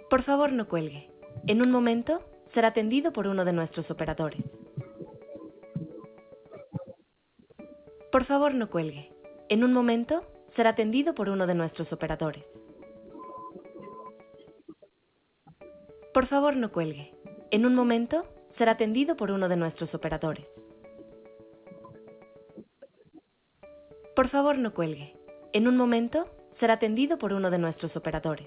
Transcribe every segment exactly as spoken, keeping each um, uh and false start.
Por favor, no cuelgue. En un momento, será atendido por uno de nuestros operadores. Por favor, no cuelgue. En un momento, será atendido por uno de nuestros operadores. Por favor, no cuelgue. En un momento, será atendido por uno de nuestros operadores. Por favor, no cuelgue. En un momento, será atendido por uno de nuestros operadores.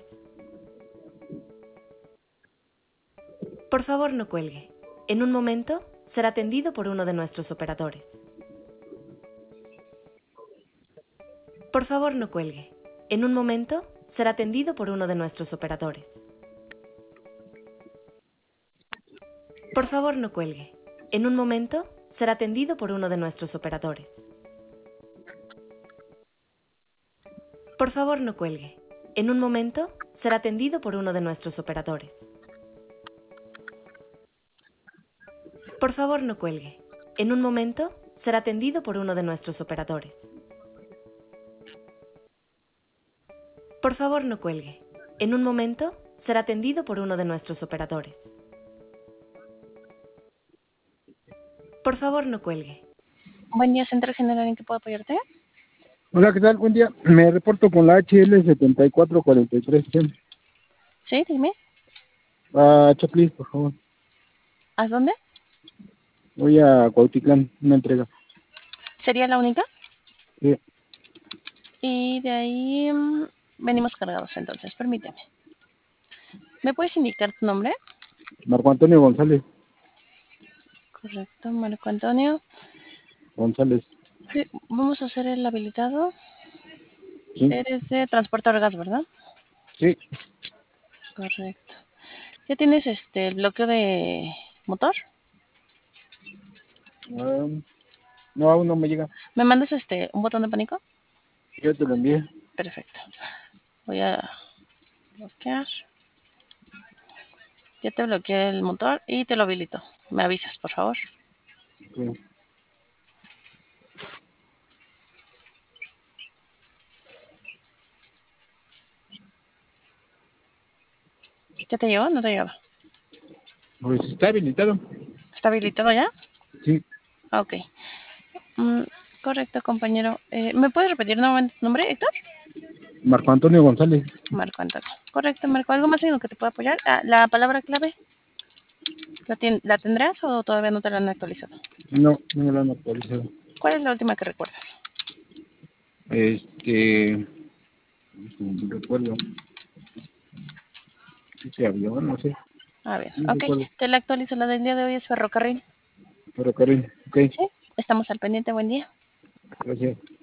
Por favor, no cuelgue. En un momento, será atendido por uno de nuestros operadores. Por favor, no cuelgue. En un momento, será atendido por uno de nuestros operadores. Por favor, no cuelgue. En un momento, será atendido por uno de nuestros operadores. Por favor, no cuelgue. En un momento, será atendido por uno de nuestros operadores. Por favor, no cuelgue. En un momento, será atendido por uno de nuestros operadores. Por favor, no cuelgue. En un momento, será atendido por uno de nuestros operadores. Por favor, no cuelgue. Buen día, Centro General, ¿en qué puedo apoyarte? Hola, ¿qué tal? Buen día. Me reporto con la H L setenta y cuatro cuarenta y tres. Sí, dime. A Chaplis, por favor. ¿A dónde? Voy a Cuautitlán, una entrega. ¿Sería la única? Sí. Y de ahí mm, venimos cargados, entonces, permíteme. ¿Me puedes indicar tu nombre? Marco Antonio González. Correcto, Marco Antonio. González. Sí, vamos a hacer el habilitado. Sí. Eres de transporte de gas, ¿verdad? Sí. Correcto. ¿Ya tienes este el bloqueo de motor? Um, no, aún no me llega. ¿Me mandas este un botón de pánico? Yo te lo envié. Perfecto. Voy a bloquear. Ya te bloqueé el motor y te lo habilito. Me avisas, por favor. Sí. ¿Ya te llegó? ¿No te llegaba? Pues está habilitado. ¿Está habilitado ya? Sí. Ok. Mm, correcto, compañero. Eh, ¿Me puedes repetir nuevamente tu nombre, Héctor? Marco Antonio González. Marco Antonio. Correcto, Marco. ¿Algo más en lo que te pueda apoyar? Ah, ¿la palabra clave? ¿La, ten- ¿La tendrás o todavía no te la han actualizado? No, no me lo han actualizado. ¿Cuál es la última que recuerdas? Este... No recuerdo. Este avión, no sé. A ver, No ok. recuerdo. Te la actualizo. La del día de hoy es ferrocarril. Ferrocarril. Ok. Sí. Estamos al pendiente. Buen día. Gracias.